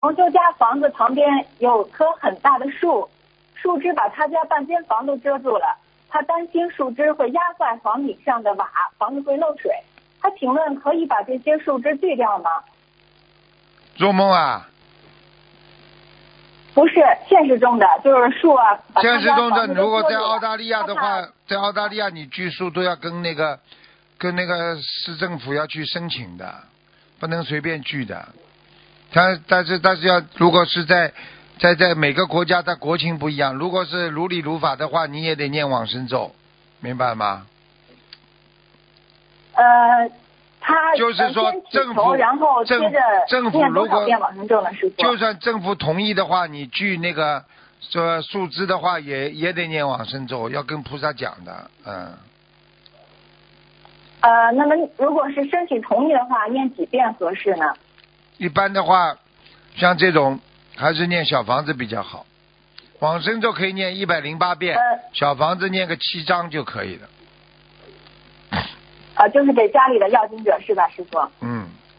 就家房子旁边有棵很大的树，树枝把他家半间房都遮住了，他担心树枝会压坏房顶上的瓦，房子会漏水。他请问可以把这些树枝锯掉吗？ 做梦啊？ 不是现实中的，就是树啊。 现实中的，如果在澳澳大利亚的话，在澳大利亚你锯树都要跟那个市政府要去申请的，不能随便锯的。但是要，如果是在每个国家的国情不一样，如果是如理如法的话，你也得念往生咒，明白吗？ 他就是说政府， 然后接着政府如果就算政府同意的话，你锯那个说树枝的话，也得念往生咒，要跟菩萨讲的， 那么如果是身体同意的话，念几遍合适呢？ 一般的话，像这种还是念小房子比较好，往生咒可以念108遍，小房子念个7章就可以了。 就是给家里的要经者是吧，师傅？